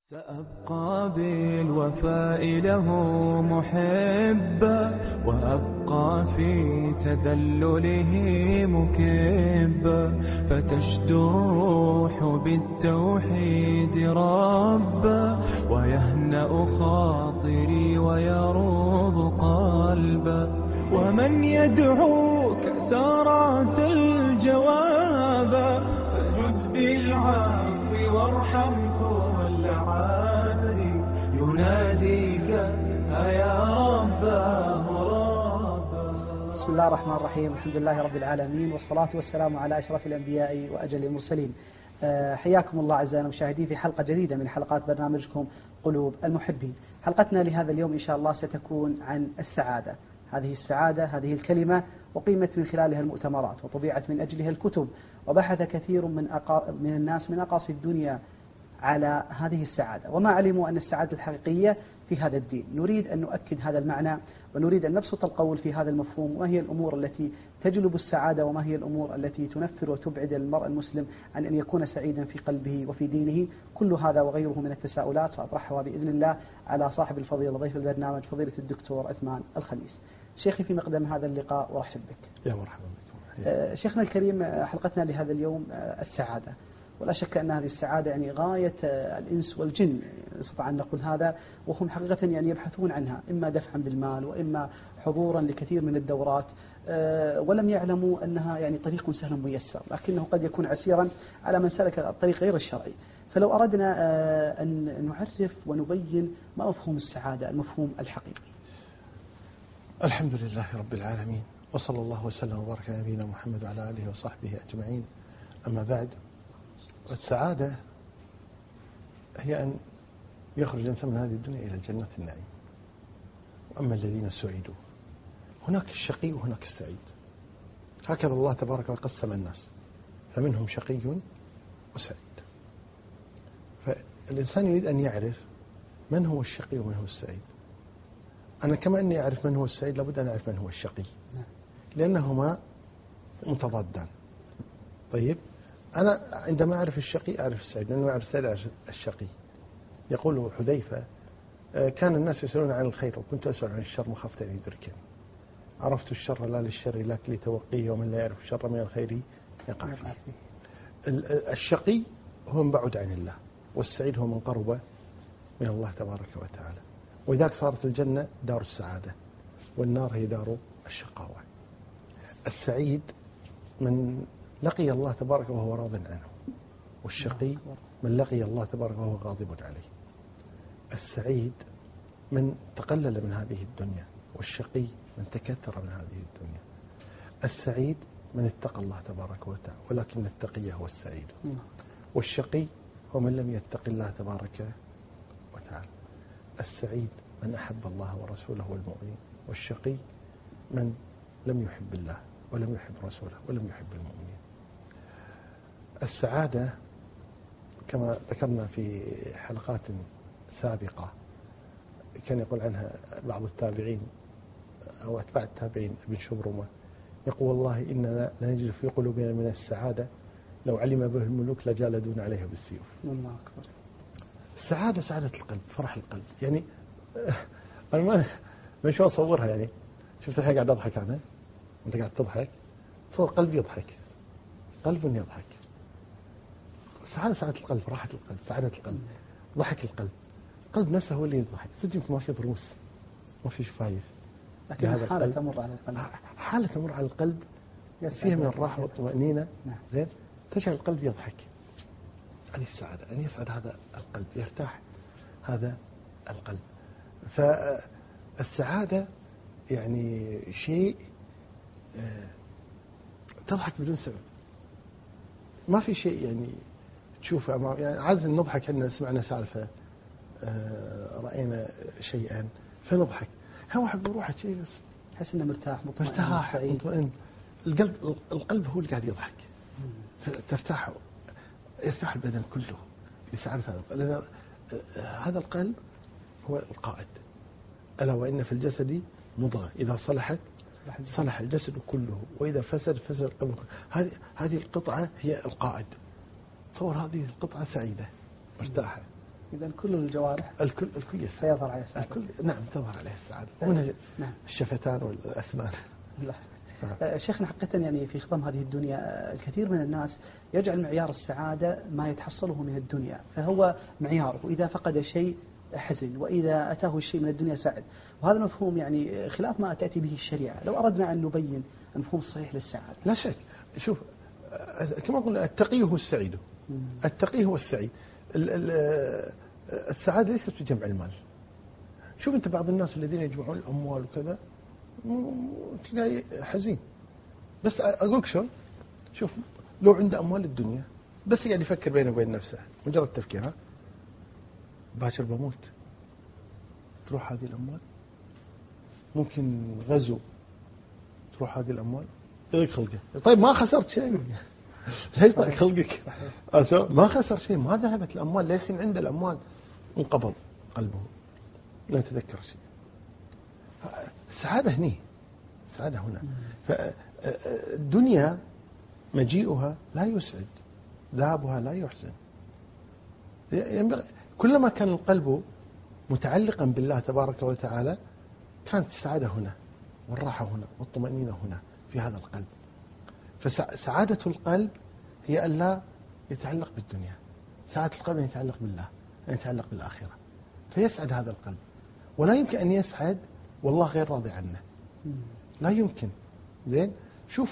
سأبقى بالوفاء له محبا، وأبقى في تذلله مكبا، فتشدو الروح بالتوحيد ربا، ويهنأ خاطري ويروض قلبا. ومن يدعوك سارات الجواب، فجد بالعفو وارحم كل عادي، يناديك يا رباه ربا. بسم الله الرحمن الرحيم، الحمد لله رب العالمين، والصلاة والسلام على أشرف الأنبياء وأجل المرسلين. حياكم الله أعزائنا المشاهدين في حلقة جديدة من حلقات برنامجكم قلوب المحبين. حلقتنا لهذا اليوم إن شاء الله ستكون عن السعادة. هذه السعادة، هذه الكلمة أقيمت من خلالها المؤتمرات، وطبعت من أجلها الكتب، وبحث كثير من الناس من أقاصي الدنيا على هذه السعادة، وما علموا أن السعادة الحقيقية في هذا الدين. نريد أن نؤكد هذا المعنى، ونريد أن نبسط القول في هذا المفهوم، وما هي الأمور التي تجلب السعادة، وما هي الأمور التي تنفر وتبعد المرء المسلم عن أن يكون سعيدا في قلبه وفي دينه. كل هذا وغيره من التساؤلات سأطرحها بإذن الله على صاحب الفضيلة ضيف البرنامج فضيلة الدكتور عثمان الخميس. شيخي في مقدم هذا اللقاء وأرحب بك. يا مرحبا بكم. شيخنا الكريم، حلقتنا لهذا اليوم السعادة، ولا شك أن هذه السعادة يعني غاية الإنس والجن، نستطيع أن نقول هذا، وهم حقيقة يعني يبحثون عنها، إما دفعا بالمال وإما حضورا لكثير من الدورات، ولم يعلموا أنها يعني طريق سهل ميسر، لكنه قد يكون عسيرا على من سلك الطريق غير الشرعي. فلو أردنا أن نعرف ونبين ما مفهوم السعادة، المفهوم الحقيقي. الحمد لله رب العالمين، وصلى الله وسلم وبارك على نبينا محمد وعلى آله وصحبه أجمعين. أما بعد، السعادة هي أن يخرج الإنسان من هذه الدنيا إلى جنة النعيم. وأما الذين سعدوا، هناك الشقي وهناك السعيد. هكذا الله تبارك وقسم الناس، فمنهم شقي وسعيد. فالإنسان يريد أن يعرف من هو الشقي ومن هو السعيد. أنا كما أني أعرف من هو السعيد، لابد أن أعرف من هو الشقي، لأنهما متضادان. طيب، أنا عندما أعرف الشقي أعرف السعيد، لأنه أعرف السعيد أعرف الشقي. يقول حذيفة: كان الناس يسألون عن الخير وكنت أسأل عن الشر مخافة أن يدركني. عرفت الشر لا للشر لكن لتوقيه، ومن لا يعرف الشر من الخير يقع فيه. الشقي هو من بعد عن الله، والسعيد هو من قرب من الله تبارك وتعالى. وذاك صارت الجنة دار السعادة، والنار هي دار الشقاوة. السعيد من لقي الله تبارك وهو راض عنه، والشقي من لقي الله تبارك وهو غاضب عليه. السعيد من تقلل من هذه الدنيا، والشقي من تكثر من هذه الدنيا. السعيد من اتقى الله تبارك وتعالى، ولكن التقي هو السعيد. والشقي هو من لم يتق الله تبارك وتعالى. السعيد من أحب الله ورسوله والمؤمنين، والشقي من لم يحب الله ولم يحب رسوله ولم يحب المؤمنين. السعادة كما ذكرنا في حلقات سابقة كان يقول عنها بعض التابعين أو أتباع التابعين، ابن شبرمة، يقول: والله إننا لنجد في قلوبنا من السعادة لو علم به الملوك لجالدون عليها بالسيوف. الله أكبر. السعادة سعادة القلب، فرح القلب. يعني أنا ما شو أصورها. يعني شفت الحين قاعد أضحك أنا، أنت قاعد تضحك، صور قلب يضحك، قلب يضحك. سعادة القلب، راحة القلب، سعادة القلب، ضحك القلب. القلب نفسه هو اللي يضحك. صدق ما في ضروس، ما في شفايف، لكن حالة تمر على القلب، حالة تمر على القلب فيها من الراحة والطمأنينة، زين، تجعل القلب يضحك. هذه السعادة، أن يسعد هذا القلب، يرتاح هذا القلب. فالسعادة يعني شيء تضحك بدون سبب، ما في شيء يعني تشوفه. يعني عايز نضحك، احنا سمعنا سالفة، رأينا شيئا فنضحك. هو واحد بروحه شيء بس تحس انه مرتاح مطمئن. القلب هو اللي قاعد يضحك، ترتاح، يرتاح البدن كله لسعادة هذا القلب. هذا القلب هو القائد. ألا وإن في الجسد مضغة إذا صلحت صلح الجسد كله، وإذا فسد القلب كله. هذه القطعة هي القائد. تصور هذه القطعة سعيدة مرتاحة، إذا كل الجوارح الكل سيظهر عليه السعادة. نعم تظهر عليه السعادة، ومنها نعم. الشفتان والأسنان. شيخنا حقيقة يعني في خضم هذه الدنيا الكثير من الناس يجعل معيار السعادة ما يتحصله من الدنيا، فهو معياره، إذا فقد شيء حزن، وإذا أتاه الشيء من الدنيا سعد. وهذا المفهوم يعني خلاف ما تأتي به الشريعة. لو أردنا أن نبين المفهوم الصحيح للسعادة. لا شك. شوف كما قلنا التقي هو السعيد. التقي هو السعيد. السعادة ليست في جمع المال. شوف أنت بعض الناس الذين يجمعون الأموال وكذا تلاقي حزين. بس أقولك شوف لو عنده أموال الدنيا بس قاعد يفكر بينه وبين نفسه، مجرد تفكير، باكر بموت، تروح هذه الأموال، ممكن غزو، تروح هذه الأموال، يضيق خلقه. طيب ما خسرت شيء، ليش ضيق خلقك؟ ما خسر شيء، ما ذهبت الأموال، ليس عنده الأموال، انقبض قلبه، لا يتذكر شيء. السعادة السعادة هنا. فالدنيا مجيئها لا يسعد، ذهابها لا يحزن. كلما كان القلب متعلقا بالله تبارك وتعالى كانت السعادة هنا، والراحة هنا، والطمأنينة هنا في هذا القلب. فسعادة القلب هي أن لا يتعلق بالدنيا، سعادة القلب أن يتعلق بالله، أن يتعلق بالآخرة، فيسعد هذا القلب. ولا يمكن أن يسعد والله غير راضي عنه، لا يمكن. زين، شوف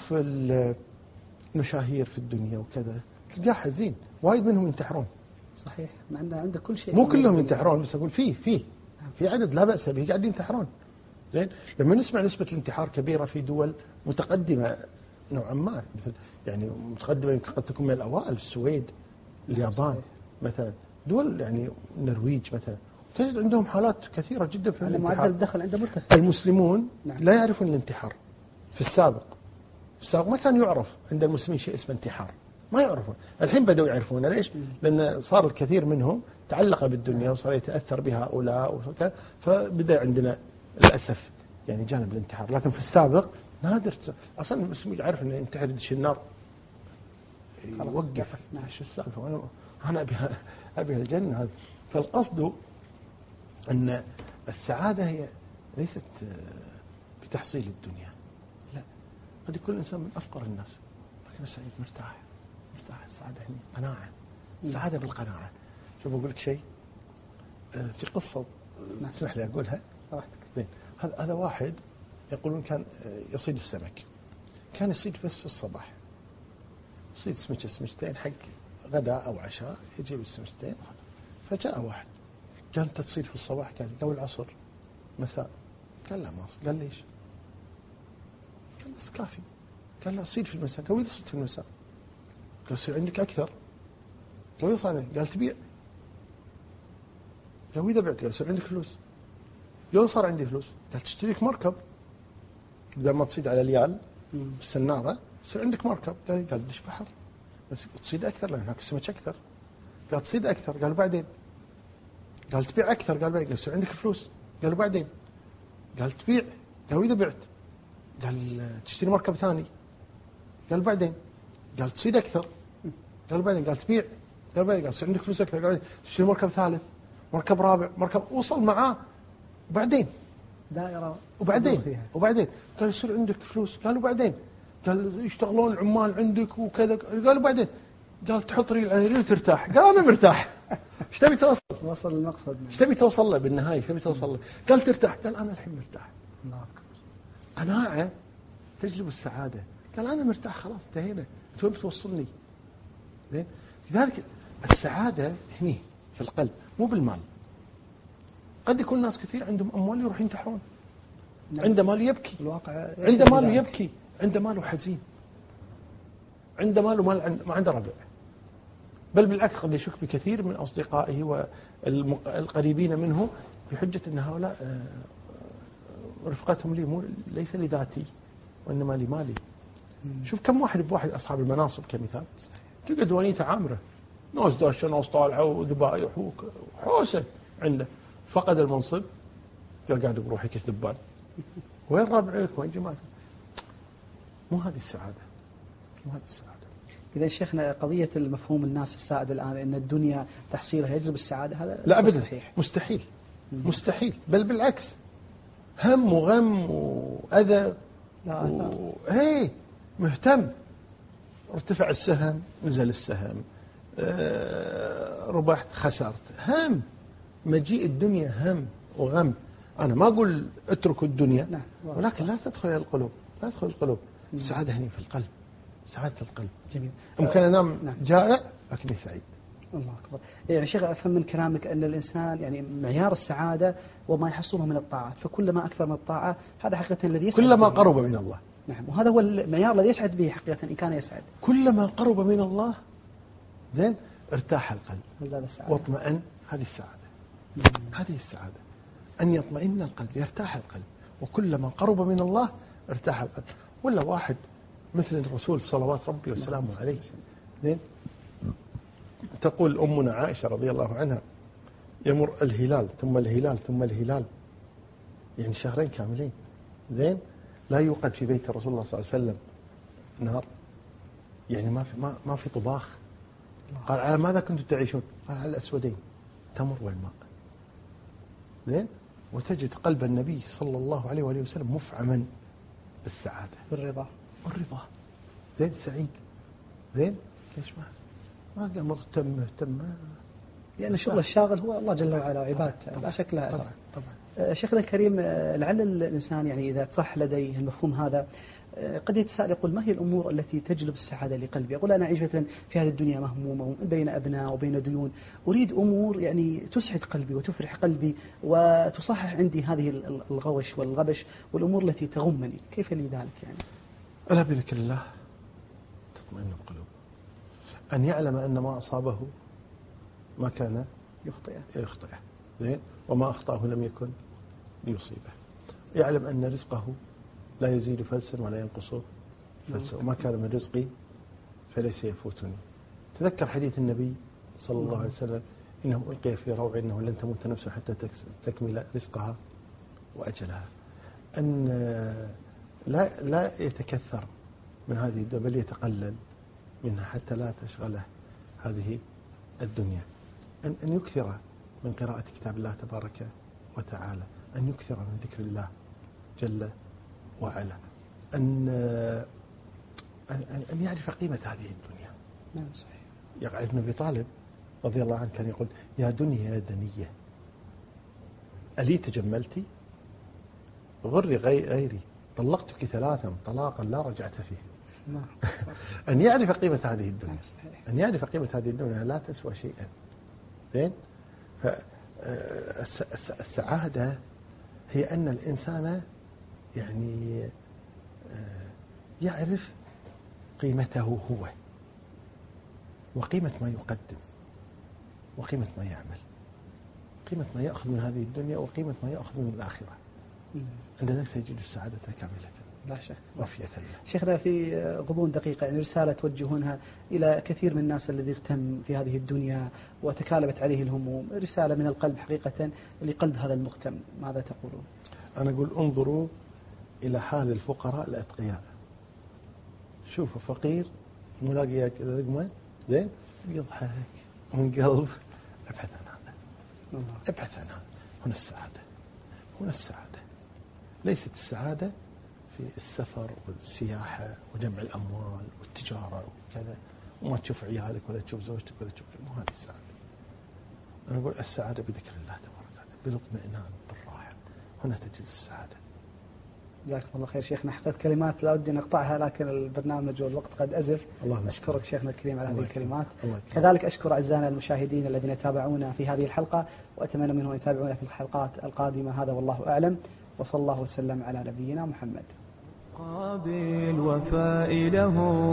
المشاهير في الدنيا وكذا تلقاه حزين، وايد منهم ينتحرون. صحيح، ما عنده كل شيء. مو كلهم ينتحرون، بس أقول في عدد لا بأس به قاعدين ينتحرون. زين، لما نسمع نسبة الانتحار كبيرة في دول متقدمة نوعا ما، يعني متقدمة يمكن قد تكون من الأوائل، السويد، اليابان مثلا، دول يعني النرويج مثلا، تجد عندهم حالات كثيرة جدا في الانتحار. معدل الدخل عنده مرتفع. المسلمون لا يعرفون الانتحار. في السابق ما كان يعرف عند المسلمين شيء اسمه انتحار، ما يعرفون. الحين بدأوا يعرفونه. ليش؟ لأن صار الكثير منهم تعلق بالدنيا وصار يتأثر بهؤلاء وكذا، فبدأ عندنا للأسف يعني جانب الانتحار. لكن في السابق نادر أصلا المسلم يعرف أنه ينتحر يدش النار يوقف. شو السالفة؟ أنا أبي الجنة هذا. فالقصد أن السعادة هي ليست بتحصيل الدنيا، لا، قد يكون الإنسان من أفقر الناس لكن سعيد، مرتاح. السعادة هنا قناعة، السعادة بالقناعة. شوف أقول لك شيء في قصة، اسمح لي أقولها. زين، هذا واحد يقولون كان يصيد السمك، كان يصيد بس في الصباح، يصيد سمكتين حق غداء أو عشاء، يجيب السمكتين. فجاء واحد قال أنت تصيد في الصباح؟ قال العصر مساء. قال لا ما أصيد. قال ليش؟ قال بس كافي. قال لا أصيد في المساء. قال وإذا صيد في المساء؟ قال يصير عندك أكثر. قال يصير. قال تبيع. قال وإذا بعت؟ قال يصير عندك فلوس. قال صار عندي فلوس. قال تشتريك مركب، بدل ما تصيد على ليال بالسنارة يصير عندك مركب. قال دش بحر بس تصيد أكثر لأن هناك السمك أكثر. قال تصيد أكثر. قال بعدين. قال تبيع أكثر. قال بعدين. يصير عندك فلوس. قال بعدين. قال تبيع. قال وإذا بعت؟ قال تشتري مركب ثاني. قال بعدين. قال تصيد أكثر. قال بعدين. قال تبيع. قال بعدين. قال يصير عندك فلوس أكثر. قال تشتري مركب ثالث، مركب رابع، مركب. وصل معاه بعدين دائرة وبعدين قال يصير عندك فلوس. قال وبعدين. قال يشتغلون العمال عندك وكذا. قال وبعدين. قال تحط ريل على ريل ترتاح. قال أنا مرتاح. ايش تبي توصل؟ وصل المقصد. ايش تبي توصل له بالنهاية؟ ايش تبي توصل له؟ قال ترتاح. قال أنا الحين مرتاح. قناعة تجلب السعادة. قال أنا مرتاح خلاص انتهينا، تبي توصلني. زين، لذلك السعادة هني في القلب مو بالمال. قد يكون ناس كثير عندهم أموال يروح ينتحرون. عنده مال يبكي، الواقع عنده مال يبكي، عنده مال حزين، عنده مال وما عنده ربع. بل بالعكس قد يشك بكثير من أصدقائه والقريبين منه بحجة أن هؤلاء رفقتهم لي ليس لذاتي وإنما لمالي. شوف كم واحد بواحد أصحاب المناصب كمثال تلقى دوانيته عامرة، ناس داشة ناس طالعة وذبائح وحوسة عنده، فقد المنصب قال قاعد بروحي كذبان. وين ربعك وين جماعتك؟ مو هذه السعادة، مو هذه السعادة. إذا شيخنا قضية المفهوم الناس السائد الآن أن الدنيا تحصيلها يجلب السعادة، هذا لا أبدا، صحيح. مستحيل. مستحيل، بل بالعكس، هم وغم وأذى هي مهتم. ارتفع السهم، نزل السهم، ربحت خسرت، هم مجيء الدنيا هم وغم. أنا ما أقول اتركوا الدنيا، ولكن لا تدخل القلوب، لا تدخل القلوب. السعادة هنا في القلب، سعادة القلب. جميل. ممكن أنام جائع لكني سعيد. الله أكبر. يعني شيخ، أفهم من كلامك أن الإنسان يعني معيار السعادة وما يحصله من الطاعات، فكلما أكثر من الطاعة هذا حقيقة الذي يسعد، كلما قرب من الله. نعم، وهذا هو المعيار الذي يسعد به حقيقة إن كان يسعد. كلما قرب من الله زين ارتاح القلب واطمئن. هذه السعادة. هذه السعادة، أن يطمئن القلب، يرتاح القلب، وكلما قرب من الله ارتاح القلب. ولا واحد مثل الرسول صلوات ربي وسلامه عليه، زين، تقول أمنا عائشة رضي الله عنها: يمر الهلال ثم الهلال ثم الهلال، يعني شهرين كاملين، زين، لا يوقد في بيت رسول الله صلى الله عليه وسلم نار، يعني ما في طباخ. قال: على ماذا كنتم تعيشون؟ قال: على الأسودين، التمر والماء. زين، وتجد قلب النبي صلى الله عليه وآله وسلم مفعما بالسعادة والرضا. زين، سعيد. زين، ليش ما قال مهتم؟ لأن الشغل الشاغل هو الله جل وعلا وعبادته، لا شك لها. طبعا. شيخنا الكريم، لعل الإنسان يعني إذا طرح لديه المفهوم هذا قد يتساءل يقول: ما هي الأمور التي تجلب السعادة لقلبي؟ يقول: أنا أعيش مثلا في هذه الدنيا مهمومة بين أبناء وبين ديون، أريد أمور يعني تسعد قلبي وتفرح قلبي وتصحح عندي هذه الغوش والغبش والأمور التي تغمني، كيف لي ذلك يعني؟ ألا بذكر الله تطمئن القلوب، أن يعلم أن ما أصابه ما كان يخطئه، زين، وما أخطأه لم يكن ليصيبه. يعلم أن رزقه لا يزيد فلسا ولا ينقص فلسا، وما كان من رزقي فليس يفوتني. تذكر حديث النبي صلى الله عليه وسلم: إنه ألقي في روع أنه لن تموت نفس حتى تكمل رزقها وأجلها. أن لا يتكثر من هذه الدنيا، بل يتقلل منها حتى لا تشغله هذه الدنيا. أن يكثر من قراءة كتاب الله تبارك وتعالى، أن يكثر من ذكر الله جل وعلا، أن يعرف قيمة هذه الدنيا. نعم صحيح. يقع ابن أبي طالب رضي الله عنه كان يقول: يا دنيا يا دنية، ألي تجملتي؟ غري غيري، طلقتك 3 طلاقا لا رجعت فيه. أن يعرف قيمة هذه الدنيا، أن يعرف قيمة هذه الدنيا لا تسوى شيئا. زين، فالسعادة هي أن الإنسان يعني يعرف قيمته هو، وقيمة ما يقدم، وقيمة ما يعمل، قيمة ما يأخذ من هذه الدنيا، وقيمة ما يأخذ من الآخرة. عندنا سيجد السعادة كاملة لا شك وفية الله. شيخنا، في غضون دقيقة يعني رسالة توجهونها إلى كثير من الناس الذي اغتم في هذه الدنيا وتكالبت عليه الهموم، رسالة من القلب حقيقة لقلب هذا المغتم، ماذا تقولون؟ أنا أقول: انظروا إلى حال الفقراء الأتقياء. شوفوا فقير ملاقي رقمة، زين، يضحك من قلب. ابحث عن هذا، ابحث عن هذا. هنا السعادة، هنا السعادة. ليست السعادة في السفر والسياحة وجمع الأموال والتجارة وكذا، وما تشوف عيالك ولا تشوف زوجتك ولا تشوف، مو هذه السعادة. أنا أقول: السعادة بذكر الله تبارك وتعالى، بالاطمئنان، بالراحة. هنا تجد السعادة. جزاكم الله خير شيخنا. حقيقة كلمات لا أودي نقطعها، لكن البرنامج والوقت قد أزف. أشكرك شيخنا الكريم على هذه الكلمات. كذلك أشكر أعزائنا المشاهدين الذين تابعونا في هذه الحلقة، وأتمنى منهم أن يتابعونا في الحلقات القادمة. هذا والله أعلم، وصلى الله وسلم على نبينا محمد. قابل وفاء له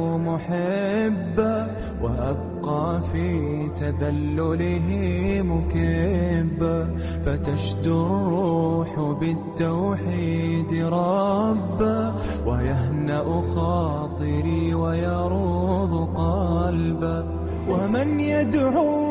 محبا، وأبقى في تذلله مكبا، فتشدو الروح بالتوحيد ربا، ويهنأ خاطري ويروض قلبا. ومن يدعو